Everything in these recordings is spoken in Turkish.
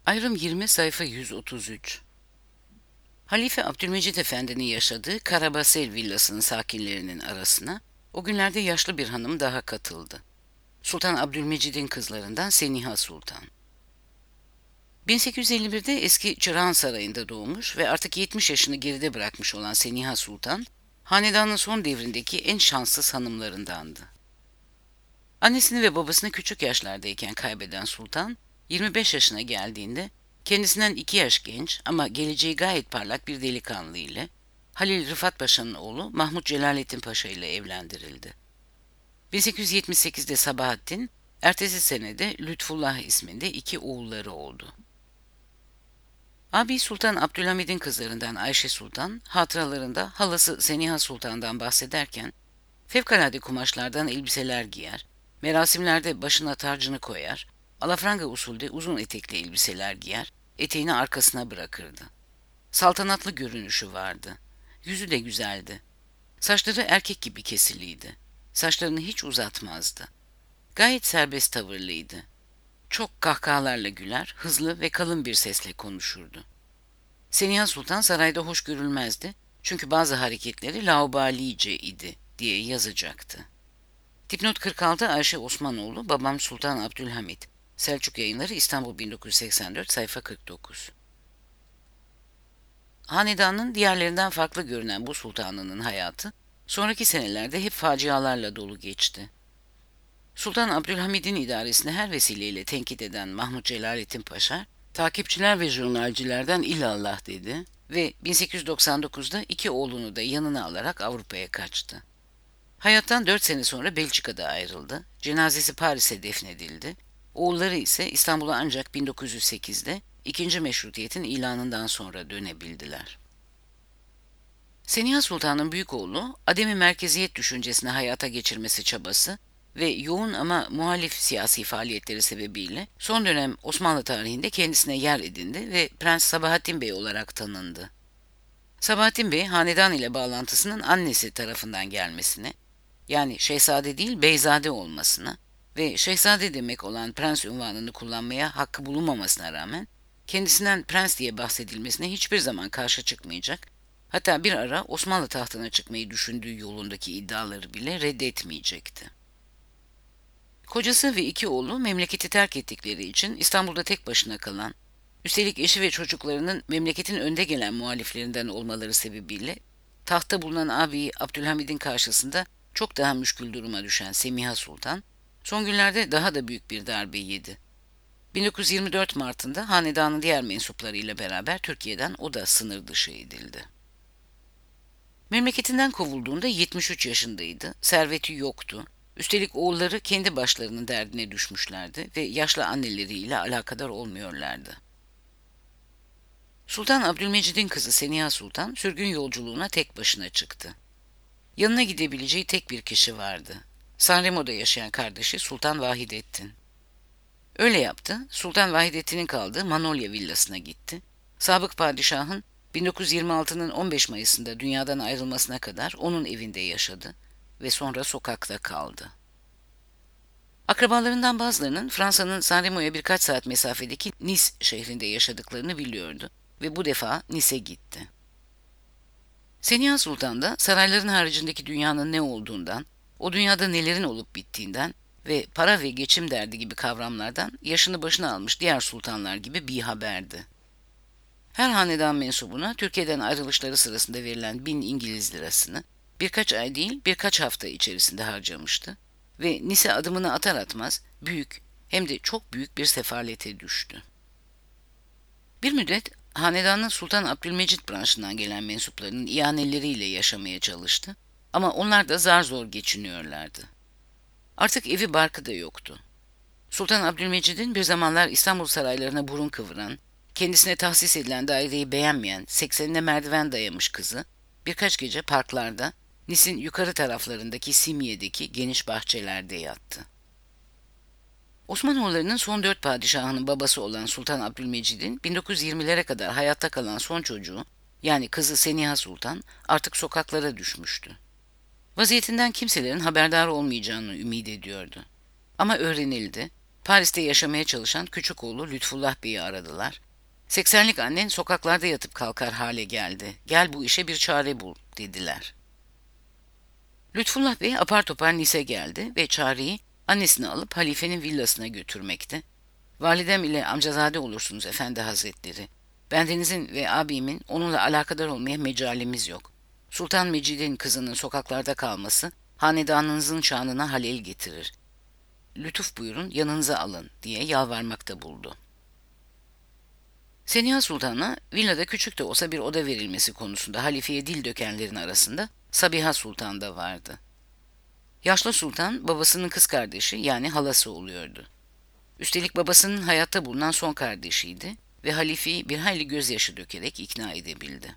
Ayrım 20 sayfa 133. Halife Abdülmecit Efendi'nin yaşadığı Karabasel villasının sakinlerinin arasına o günlerde yaşlı bir hanım daha katıldı. Sultan Abdülmecid'in kızlarından Seniha Sultan. 1851'de eski Çırağan Sarayı'nda doğmuş ve artık 70 yaşını geride bırakmış olan Seniha Sultan, hanedanın son devrindeki en şanssız hanımlarındandı. Annesini ve babasını küçük yaşlardayken kaybeden Sultan, 25 yaşına geldiğinde kendisinden 2 yaş genç ama geleceği gayet parlak bir delikanlı ile Halil Rıfat Paşa'nın oğlu Mahmut Celalettin Paşa ile evlendirildi. 1878'de Sabahattin, ertesi senede Lütfullah isminde 2 oğulları oldu. Abi Sultan Abdülhamid'in kızlarından Ayşe Sultan, hatıralarında halası Seniha Sultan'dan bahsederken, fevkalade kumaşlardan elbiseler giyer, merasimlerde başına tacını koyar, alafranga usulde uzun etekli elbiseler giyer, eteğini arkasına bırakırdı. Saltanatlı görünüşü vardı. Yüzü de güzeldi. Saçları erkek gibi kesiliydi. Saçlarını hiç uzatmazdı. Gayet serbest tavırlıydı. Çok kahkahalarla güler, hızlı ve kalın bir sesle konuşurdu. Seniha Sultan sarayda hoş görülmezdi çünkü bazı hareketleri laubalice idi diye yazacaktı. Dipnot 46 Ayşe Osmanoğlu, Babam Sultan Abdülhamit. Selçuk Yayınları İstanbul 1984 sayfa 49. Hanedanın diğerlerinden farklı görünen bu sultanının hayatı sonraki senelerde hep facialarla dolu geçti. Sultan Abdülhamid'in idaresini her vesileyle tenkit eden Mahmut Celalettin Paşa, takipçiler ve jurnalcilerden illallah dedi ve 1899'da 2 oğlunu da yanına alarak Avrupa'ya kaçtı. Hayattan 4 sene sonra Belçika'da ayrıldı, cenazesi Paris'e defnedildi, oğulları ise İstanbul'a ancak 1908'de 2. Meşrutiyet'in ilanından sonra dönebildiler. Seniha Sultan'ın büyük oğlu, ademi merkeziyet düşüncesini hayata geçirmesi çabası ve yoğun ama muhalif siyasi faaliyetleri sebebiyle son dönem Osmanlı tarihinde kendisine yer edindi ve Prens Sabahattin Bey olarak tanındı. Sabahattin Bey, hanedan ile bağlantısının annesi tarafından gelmesine, yani şehzade değil beyzade olmasına ve şehzade demek olan prens unvanını kullanmaya hakkı bulunmamasına rağmen kendisinden prens diye bahsedilmesine hiçbir zaman karşı çıkmayacak, hatta bir ara Osmanlı tahtına çıkmayı düşündüğü yolundaki iddiaları bile reddetmeyecekti. Kocası ve 2 oğlu memleketi terk ettikleri için İstanbul'da tek başına kalan, üstelik eşi ve çocuklarının memleketin önde gelen muhaliflerinden olmaları sebebiyle tahtta bulunan ağabeyi Abdülhamid'in karşısında çok daha müşkül duruma düşen Semiha Sultan, son günlerde daha da büyük bir darbe yedi. 1924 Mart'ında hanedanın diğer mensuplarıyla beraber Türkiye'den o da sınır dışı edildi. Memleketinden kovulduğunda 73 yaşındaydı, serveti yoktu. Üstelik oğulları kendi başlarının derdine düşmüşlerdi ve yaşlı anneleriyle alakadar olmuyorlardı. Sultan Abdülmecid'in kızı Seniha Sultan sürgün yolculuğuna tek başına çıktı. Yanına gidebileceği tek bir kişi vardı. Sanremo'da yaşayan kardeşi Sultan Vahidettin. Öyle yaptı, Sultan Vahidettin'in kaldığı Manolya villasına gitti. Sabık padişahın 1926'nın 15 Mayıs'ında dünyadan ayrılmasına kadar onun evinde yaşadı ve sonra sokakta kaldı. Akrabalarından bazılarının Fransa'nın Sanremo'ya birkaç saat mesafedeki Nice şehrinde yaşadıklarını biliyordu ve bu defa Nice'e gitti. Seniha Sultan da sarayların haricindeki dünyanın ne olduğundan, o dünyada nelerin olup bittiğinden ve para ve geçim derdi gibi kavramlardan yaşını başına almış diğer sultanlar gibi bir haberdi. Her hanedan mensubuna Türkiye'den ayrılışları sırasında verilen 1000 İngiliz lirasını birkaç ay değil birkaç hafta içerisinde harcamıştı ve Nice adımını atar atmaz büyük hem de çok büyük bir sefalete düştü. Bir müddet hanedanın Sultan Abdülmecit branşından gelen mensuplarının ihaneleriyle yaşamaya çalıştı ama onlar da zar zor geçiniyorlardı. Artık evi barkı da yoktu. Sultan Abdülmecid'in bir zamanlar İstanbul saraylarına burun kıvıran, kendisine tahsis edilen daireyi beğenmeyen, 80'ine merdiven dayamış kızı, birkaç gece parklarda, Nis'in yukarı taraflarındaki Simiye'deki geniş bahçelerde yattı. Osmanoğullarının son 4 padişahının babası olan Sultan Abdülmecid'in 1920'lere kadar hayatta kalan son çocuğu, yani kızı Seniha Sultan, artık sokaklara düşmüştü. Vaziyetinden kimselerin haberdar olmayacağını ümit ediyordu. Ama öğrenildi Paris'te yaşamaya çalışan küçük oğlu Lütfullah Bey'i aradılar. 80'lik annen sokaklarda yatıp kalkar hale geldi. Gel bu işe bir çare bul dediler. Lütfullah Bey apar topar Nice geldi ve çareyi annesini alıp halifenin villasına götürmekti. Validem ile amcazade olursunuz efendi hazretleri. Bendenizin ve abimin onunla alakadar olmaya mecalimiz yok. Sultan Mecid'in kızının sokaklarda kalması hanedanınızın şanına halel getirir. Lütuf buyurun yanınıza alın diye yalvarmakta buldu. Seniha Sultan'a villada küçük de olsa bir oda verilmesi konusunda halifeye dil dökenlerin arasında Sabiha Sultan da vardı. Yaşlı sultan babasının kız kardeşi yani halası oluyordu. Üstelik babasının hayatta bulunan son kardeşiydi ve halifeyi bir hayli gözyaşı dökerek ikna edebildi.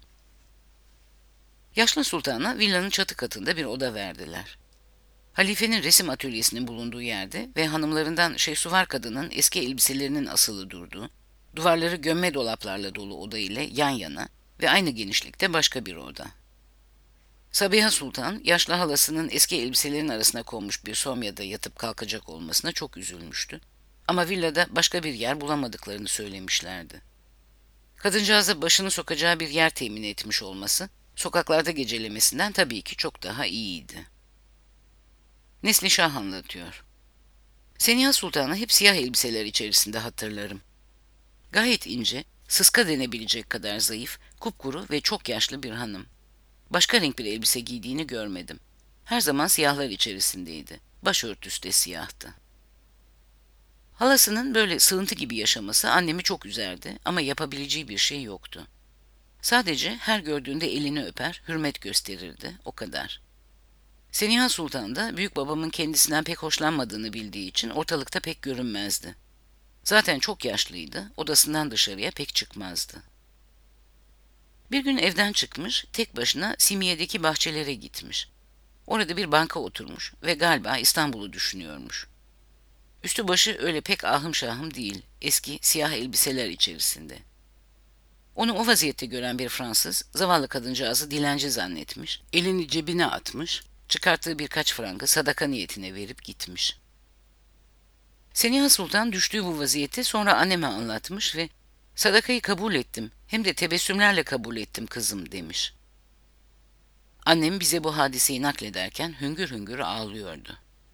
Yaşlı sultana villanın çatı katında bir oda verdiler. Halifenin resim atölyesinin bulunduğu yerde ve hanımlarından Şehsuvar kadının eski elbiselerinin asılı durduğu, duvarları gömme dolaplarla dolu oda ile yan yana ve aynı genişlikte başka bir oda. Sabiha Sultan, yaşlı halasının eski elbiselerin arasına konmuş bir somyada yatıp kalkacak olmasına çok üzülmüştü. Ama villada başka bir yer bulamadıklarını söylemişlerdi. Kadıncağıza başını sokacağı bir yer temin etmiş olması, sokaklarda gecelemesinden tabii ki çok daha iyiydi. Neslişah anlatıyor. Seniha Sultan'ı hep siyah elbiseler içerisinde hatırlarım. Gayet ince, sıska denebilecek kadar zayıf, kupkuru ve çok yaşlı bir hanım. Başka renk bir elbise giydiğini görmedim. Her zaman siyahlar içerisindeydi. Başörtüsü de siyahtı. Halasının böyle sığıntı gibi yaşaması annemi çok üzerdi ama yapabileceği bir şey yoktu. Sadece her gördüğünde elini öper, hürmet gösterirdi, o kadar. Seniha Sultan da büyük babamın kendisinden pek hoşlanmadığını bildiği için ortalıkta pek görünmezdi. Zaten çok yaşlıydı, odasından dışarıya pek çıkmazdı. Bir gün evden çıkmış, tek başına Simiye'deki bahçelere gitmiş. Orada bir banka oturmuş ve galiba İstanbul'u düşünüyormuş. Üstü başı öyle pek ahım şahım değil, eski siyah elbiseler içerisinde. Onu o vaziyette gören bir Fransız, zavallı kadıncağızı dilenci zannetmiş, elini cebine atmış, çıkarttığı birkaç frangı sadaka niyetine verip gitmiş. Seniha Sultan düştüğü bu vaziyeti sonra anneme anlatmış ve sadakayı kabul ettim, hem de tebessümlerle kabul ettim kızım demiş. Annem bize bu hadiseyi naklederken hüngür hüngür ağlıyordu.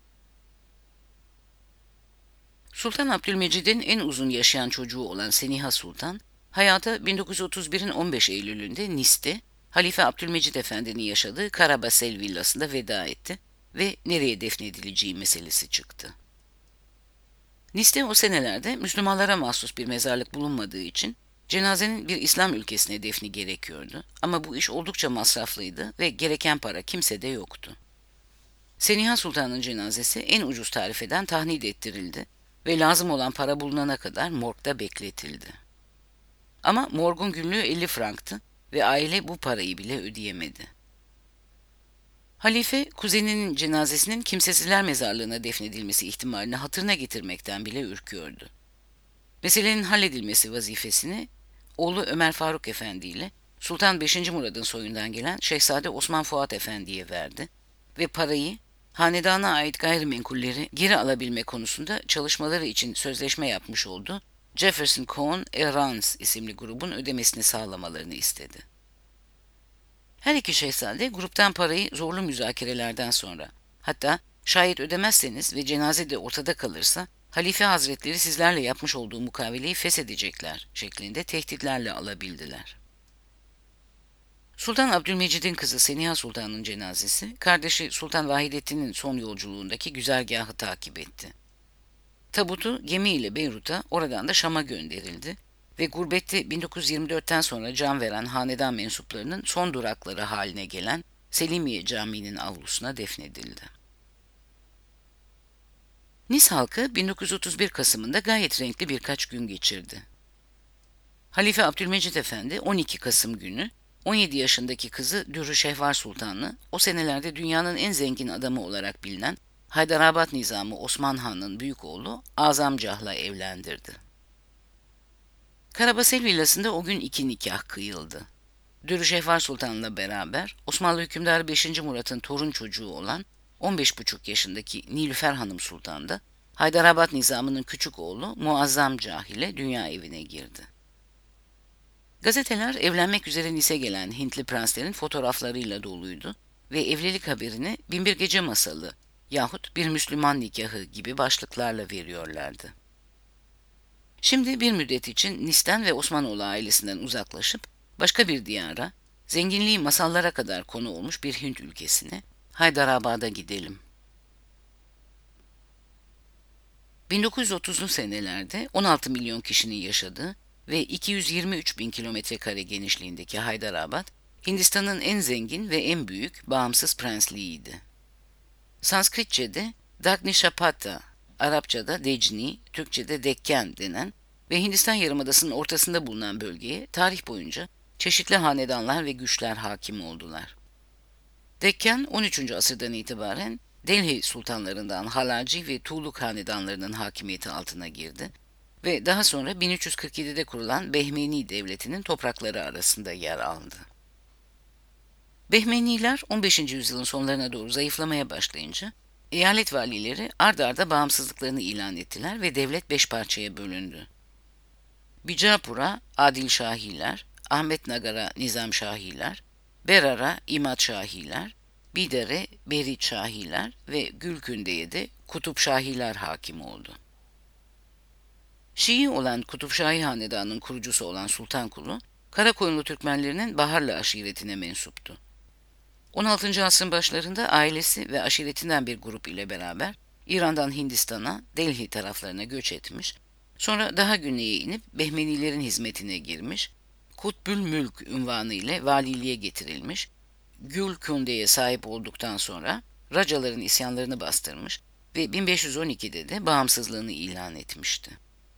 Sultan Abdülmecid'in en uzun yaşayan çocuğu olan Seniha Sultan, hayata 1931'in 15 Eylül'ünde Nice'te Halife Abdülmecid Efendi'nin yaşadığı Karabasel villasında veda etti ve nereye defnedileceği meselesi çıktı. Nice'te o senelerde Müslümanlara mahsus bir mezarlık bulunmadığı için cenazenin bir İslam ülkesine defni gerekiyordu ama bu iş oldukça masraflıydı ve gereken para kimsede yoktu. Seniha Sultan'ın cenazesi en ucuz tarifeden tahnid ettirildi ve lazım olan para bulunana kadar morgda bekletildi. Ama morgun günlüğü 50 franktı ve aile bu parayı bile ödeyemedi. Halife, kuzeninin cenazesinin kimsesizler mezarlığına defnedilmesi ihtimalini hatırına getirmekten bile ürküyordu. Meselenin halledilmesi vazifesini oğlu Ömer Faruk Efendi ile Sultan 5. Murad'ın soyundan gelen Şehzade Osman Fuat Efendi'ye verdi ve parayı hanedana ait gayrimenkulleri geri alabilme konusunda çalışmaları için sözleşme yapmış oldu. Jefferson Cohen Rance isimli grubun ödemesini sağlamalarını istedi. Her iki şehzade gruptan parayı zorlu müzakerelerden sonra, hatta şayet ödemezseniz ve cenaze de ortada kalırsa Halife Hazretleri sizlerle yapmış olduğu mukaveleyi feshedecekler şeklinde tehditlerle alabildiler. Sultan Abdülmecid'in kızı Seniha Sultan'ın cenazesi, kardeşi Sultan Vahidettin'in son yolculuğundaki güzergahı takip etti. Tabutu gemiyle Beyrut'a, oradan da Şam'a gönderildi ve gurbette 1924'ten sonra can veren hanedan mensuplarının son durakları haline gelen Selimiye Camii'nin avlusuna defnedildi. Nice halkı 1931 Kasım'ında gayet renkli birkaç gün geçirdi. Halife Abdülmecid Efendi 12 Kasım günü 17 yaşındaki kızı Dürrü Şehvar Sultan'ı o senelerde dünyanın en zengin adamı olarak bilinen Haydarabad Nizamı Osman Han'ın büyük oğlu Azamcah'la evlendirdi. Karabasel villasında o gün 2 nikah kıyıldı. Dürrü Şehvar Sultan'la beraber Osmanlı hükümdarı 5. Murat'ın torun çocuğu olan 15,5 yaşındaki Nilüfer Hanım Sultan da Haydarabad nizamının küçük oğlu Muazzam Cah ile dünya evine girdi. Gazeteler evlenmek üzere Nice gelen Hintli prenslerin fotoğraflarıyla doluydu ve evlilik haberini Binbir Gece Masalı yahut bir Müslüman nikahı gibi başlıklarla veriyorlardı. Şimdi bir müddet için Nis'ten ve Osmanoğlu ailesinden uzaklaşıp başka bir diyara, zenginliği masallara kadar konu olmuş bir Hint ülkesine, Haydarabad'a gidelim. 1930'lu senelerde 16 milyon kişinin yaşadığı ve 223 bin kilometre kare genişliğindeki Haydarabad, Hindistan'ın en zengin ve en büyük bağımsız prensliğiydi. Sanskritçe'de Dagnishapata, Arapça'da Decni, Türkçe'de Dekkan denen ve Hindistan Yarımadası'nın ortasında bulunan bölgeye tarih boyunca çeşitli hanedanlar ve güçler hakim oldular. Dekkan 13. asırdan itibaren Delhi sultanlarından Halaci ve Tuğluk hanedanlarının hakimiyeti altına girdi ve daha sonra 1347'de kurulan Behmeni Devleti'nin toprakları arasında yer aldı. Behmeniler 15. yüzyılın sonlarına doğru zayıflamaya başlayınca eyalet valileri ard arda bağımsızlıklarını ilan ettiler ve devlet 5 parçaya bölündü. Bicapur'a Adil Şahiler, Ahmetnagar'a Nizam Şahiler, Berar'a İmad Şahiler, Bider'e Berit Şahiler ve Gülkünde'ye de Kutup Şahiler hakim oldu. Şii olan Kutup Şahi Hanedanı'nın kurucusu olan Sultankulu, Karakoyunlu Türkmenlerinin Baharlı aşiretine mensuptu. 16. asrın başlarında ailesi ve aşiretinden bir grup ile beraber İran'dan Hindistan'a, Delhi taraflarına göç etmiş, sonra daha güneye inip Behmenilerin hizmetine girmiş, Kutbül Mülk unvanı ile valiliğe getirilmiş, Gülkünde'ye sahip olduktan sonra Racaların isyanlarını bastırmış ve 1512'de de bağımsızlığını ilan etmişti.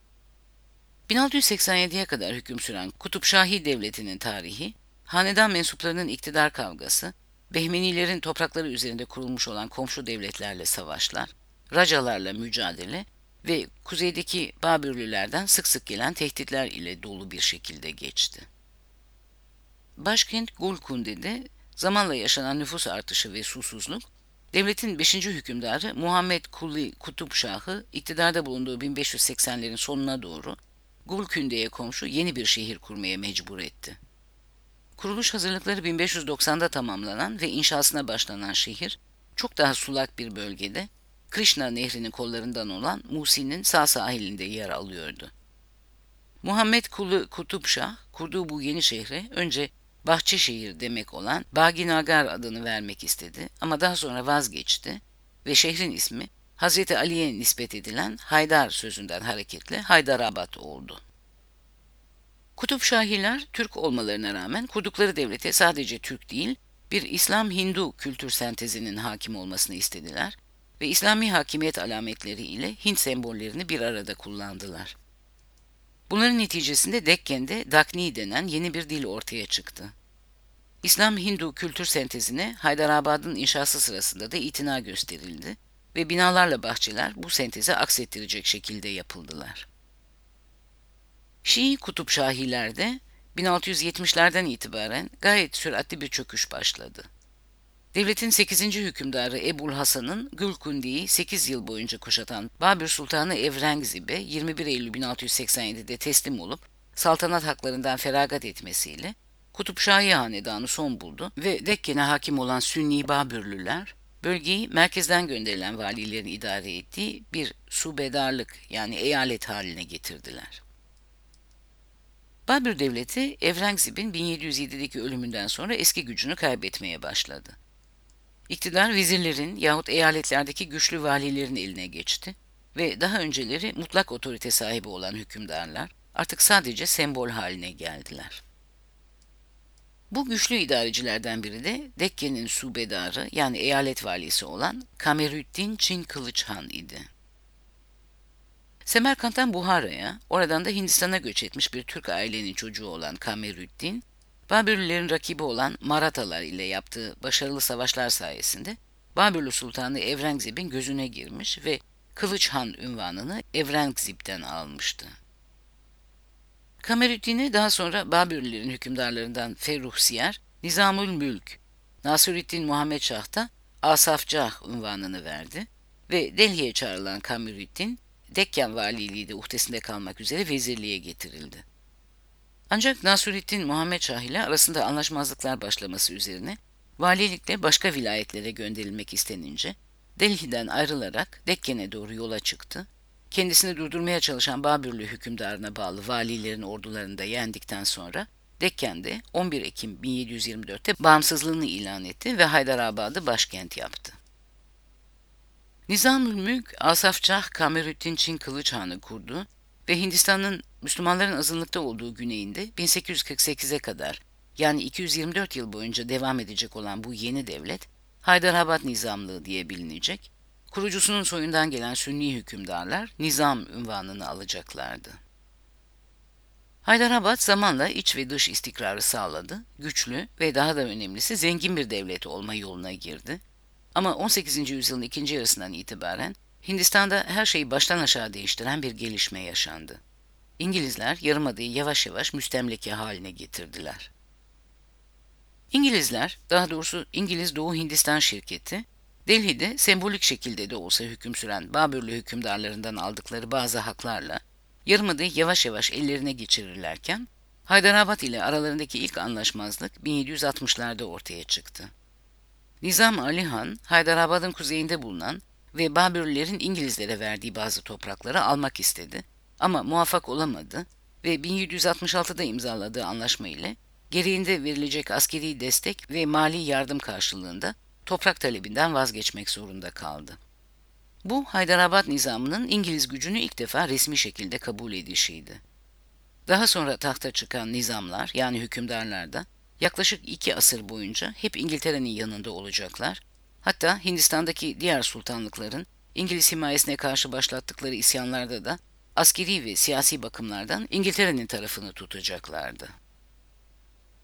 1687'ye kadar hüküm süren Kutupşahi Devleti'nin tarihi, hanedan mensuplarının iktidar kavgası, Behmenilerin toprakları üzerinde kurulmuş olan komşu devletlerle savaşlar, Racalarla mücadele ve kuzeydeki Babürlülerden sık sık gelen tehditler ile dolu bir şekilde geçti. Başkent Golkunde'de zamanla yaşanan nüfus artışı ve susuzluk, devletin 5. hükümdarı Muhammed Kuli Kutup Şah'ı iktidarda bulunduğu 1580'lerin sonuna doğru Golkunde'ye komşu yeni bir şehir kurmaya mecbur etti. Kuruluş hazırlıkları 1590'da tamamlanan ve inşasına başlanan şehir, çok daha sulak bir bölgede, Krishna Nehri'nin kollarından olan Musi'nin sağ sahilinde yer alıyordu. Muhammed Kulu Kutup Şah, kurduğu bu yeni şehre önce Bahçeşehir demek olan Baginagar adını vermek istedi ama daha sonra vazgeçti ve şehrin ismi Hazreti Ali'ye nispet edilen Haydar sözünden hareketle Haydarabad oldu. Kutupşahiler Türk olmalarına rağmen kurdukları devlete sadece Türk değil, bir İslam-Hindu kültür sentezinin hakim olmasını istediler ve İslami hakimiyet alametleri ile Hint sembollerini bir arada kullandılar. Bunların neticesinde Dekken'de Dakni denen yeni bir dil ortaya çıktı. İslam-Hindu kültür sentezine Haydarabad'ın inşası sırasında da itina gösterildi ve binalarla bahçeler bu senteze aksettirecek şekilde yapıldılar. Şii Kutupşahilerde 1670'lerden itibaren gayet süratli bir çöküş başladı. Devletin 8. hükümdarı Ebul Hasan'ın Gülkundi'yi 8 yıl boyunca kuşatan Babür Sultanı Evrengzib'e 21 Eylül 1687'de teslim olup saltanat haklarından feragat etmesiyle Kutupşahi Hanedanı son buldu ve Dekken'e hakim olan Sünni Babürlüler, bölgeyi merkezden gönderilen valilerin idare ettiği bir subedarlık yani eyalet haline getirdiler. Babür Devleti, Evrengzib'in 1707'deki ölümünden sonra eski gücünü kaybetmeye başladı. İktidar vezirlerin yahut eyaletlerdeki güçlü valilerin eline geçti ve daha önceleri mutlak otorite sahibi olan hükümdarlar artık sadece sembol haline geldiler. Bu güçlü idarecilerden biri de Dekke'nin subedarı yani eyalet valisi olan Kamerüddin Çin Kılıç Han idi. Semerkant'tan Buhara'ya, oradan da Hindistan'a göç etmiş bir Türk ailenin çocuğu olan Kamerüddin, Babürlülerin rakibi olan Marathalar ile yaptığı başarılı savaşlar sayesinde Babürlü Sultanı Evrengzib'in gözüne girmiş ve Kılıç Han unvanını Evrengzib'den almıştı. Kamerüddin'e daha sonra Babürlülerin hükümdarlarından Ferruhsiyar, Nizamül Mülk, Nasüreddin Muhammed Şah da Asafcah unvanını verdi ve Delhi'ye çağrılan Kamerüddin, Dekkan valiliği de uhdesinde kalmak üzere vezirliğe getirildi. Ancak Nasüreddin Muhammed Şah ile arasında anlaşmazlıklar başlaması üzerine valilikle başka vilayetlere gönderilmek istenince Delhi'den ayrılarak Dekken'e doğru yola çıktı. Kendisini durdurmaya çalışan Babürlü hükümdarına bağlı valilerin ordularını da yendikten sonra Dekken'de 11 Ekim 1724'te bağımsızlığını ilan etti ve Haydarabad'ı başkent yaptı. Nizam-ül-Mülk, Asafçah Kamerüddin Çin Kılıç Han'ı kurdu ve Hindistan'ın Müslümanların azınlıkta olduğu güneyinde 1848'e kadar, yani 224 yıl boyunca devam edecek olan bu yeni devlet, Haydarabad Nizamlığı diye bilinecek, kurucusunun soyundan gelen Sünni hükümdarlar Nizam unvanını alacaklardı. Haydarabad zamanla iç ve dış istikrarı sağladı, güçlü ve daha da önemlisi zengin bir devlet olma yoluna girdi. Ama 18. yüzyılın ikinci yarısından itibaren Hindistan'da her şeyi baştan aşağı değiştiren bir gelişme yaşandı. İngilizler Yarımada'yı yavaş yavaş müstemleke haline getirdiler. İngilizler, daha doğrusu İngiliz Doğu Hindistan şirketi, Delhi'de sembolik şekilde de olsa hüküm süren Babürlü hükümdarlarından aldıkları bazı haklarla Yarımada'yı yavaş yavaş ellerine geçirirlerken, Haydarabad ile aralarındaki ilk anlaşmazlık 1760'larda ortaya çıktı. Nizam Ali Han, Haydarabad'ın kuzeyinde bulunan ve Babürlülerin İngilizlere verdiği bazı toprakları almak istedi ama muvaffak olamadı ve 1766'da imzaladığı anlaşma ile gereğinde verilecek askeri destek ve mali yardım karşılığında toprak talebinden vazgeçmek zorunda kaldı. Bu, Haydarabad nizamının İngiliz gücünü ilk defa resmi şekilde kabul edişiydi. Daha sonra tahta çıkan nizamlar, yani hükümdarlar da yaklaşık 2 asır boyunca hep İngiltere'nin yanında olacaklar. Hatta Hindistan'daki diğer sultanlıkların İngiliz himayesine karşı başlattıkları isyanlarda da askeri ve siyasi bakımlardan İngiltere'nin tarafını tutacaklardı.